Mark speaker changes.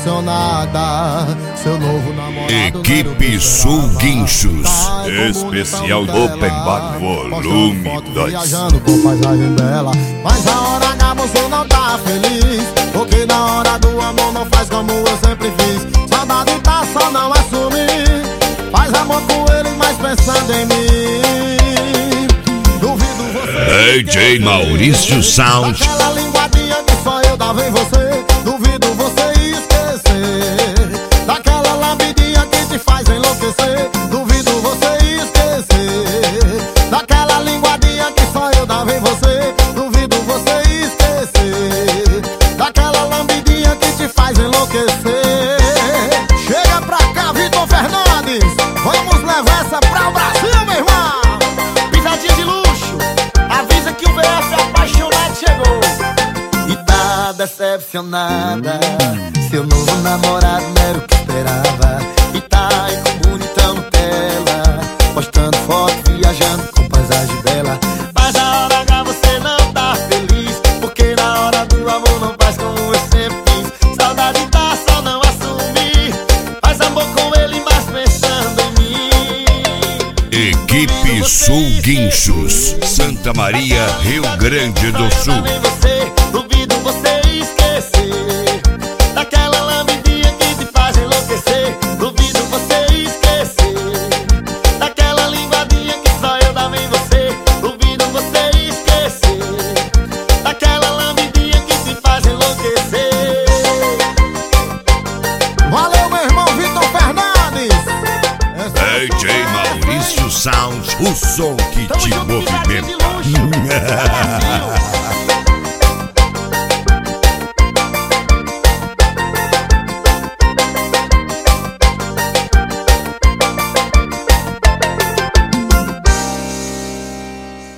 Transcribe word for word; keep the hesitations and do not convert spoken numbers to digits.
Speaker 1: decepcionada. Seu novo namorado.
Speaker 2: Equipe Sul Guinchos.
Speaker 3: Especial Open Bar Volume dois.
Speaker 1: Viajando com paisagem bela. Mas a hora H você não tá feliz, porque na hora do amor não faz como eu sempre fiz. Saudade tá só não assumir. Faz amor com ele, mas pensando em mim. Duvido você.
Speaker 2: D J Maurício Sound.
Speaker 1: Daquela linguadinha que só eu dava em você. Duvido você esquecer. Daquela lambidinha que te faz enlouquecer. Duvido você esquecer. Daquela linguadinha que só eu dava em você. Duvido você esquecer. Daquela lambidinha que te faz enlouquecer. Chega pra cá, Vitor Fernandes. Vamos levar essa pra o Brasil, meu irmão.
Speaker 4: Pisadinha de luxo. Avisa que o V F apaixonado chegou.
Speaker 1: E tá decepcionada. Seu novo namorado não era o que esperava. E tá aí com o bonitão Nutella, postando foto, viajando com paisagem bela.
Speaker 4: Mas na hora H você não tá feliz, porque na hora do amor não faz como eu sempre fiz. Saudade tá só não assumir. Faz amor com ele, mas pensando em mim.
Speaker 2: Equipe Sul Guinchos, Santa Maria, Rio Grande do Sul.
Speaker 4: Também você, duvido você esquecer. Daquela lambidinha que te faz enlouquecer. Duvido você esquecer. Daquela linguadinha que só eu dava em você. Duvido você esquecer. Daquela lambidinha que te faz enlouquecer.
Speaker 1: Valeu, meu irmão Vitor Fernandes.
Speaker 2: D J Maurício Sound, o som que
Speaker 4: Tamo
Speaker 2: te
Speaker 4: junto, pisadinha de
Speaker 2: movimenta.
Speaker 4: luxo. Brasil.